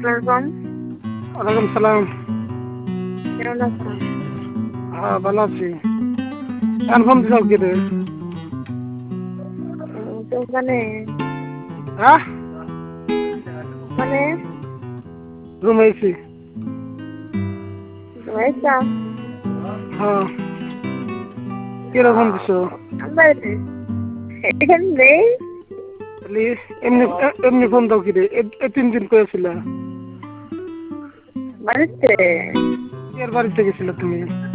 আসসালাম। ওয়ালাইকুম সালাম। কেমন আছেন? হ্যাঁ, ভালো আছি। কনফার্ম দিছাও কি রে? তো মানে হ্যাঁ, মানে রুমে আছি। আইসা হ্যাঁ, কিরকম দিছো? আমার এখানে নেই। তাহলে এমনি এমনি ফোন দাও কি রে? 3 দিন করেছিল। বাড়িতে এর বাড়িতে গেছিল তুমি?